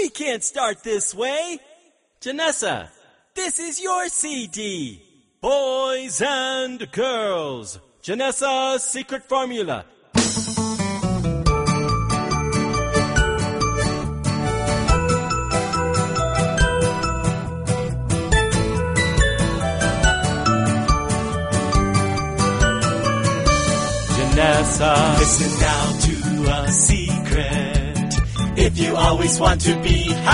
We can't start this way. Janessa, this is your CD. Boys and girls, Janessa's secret formula. Janessa, listen now to a secret. If you always want to be